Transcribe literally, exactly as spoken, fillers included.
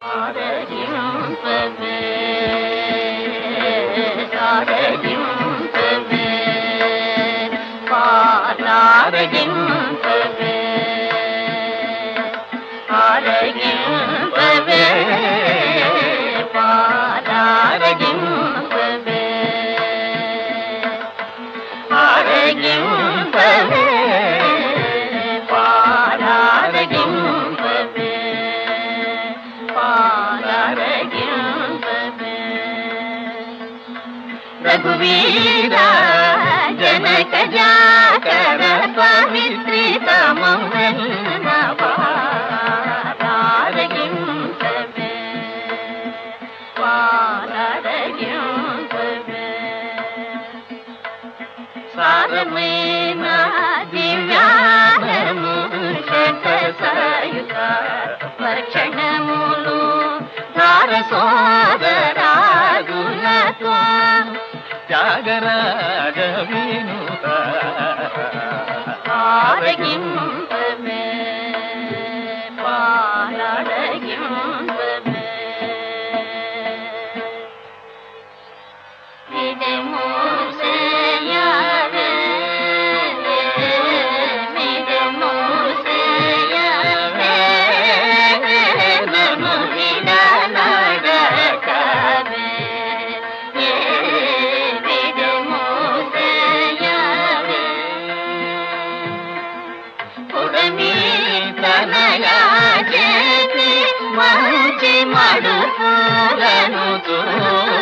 ఆరగింపవే ఆరగింపవే పాలారగింపవే ఆరగింపవే పాలారగింపవే ఆరగింపవే పాలారగింపవే పాలారగింపవే రఘువీర జనక జాకర పవిత్రితమౌన పాలారగింపవే పాలారగింపవే సారమైన దివ్యానము శతసాయుధ వర్షణములు ధార సోదరాగులతో త్యాగరాజ వినుత ఆరగింపవే పాలారగింపవే మిదమూసేయవే మిదమూసేయవే నమో విననడకవే మిదమూసేయవే పురమీ తనయా చేసి మంచి మడుపులను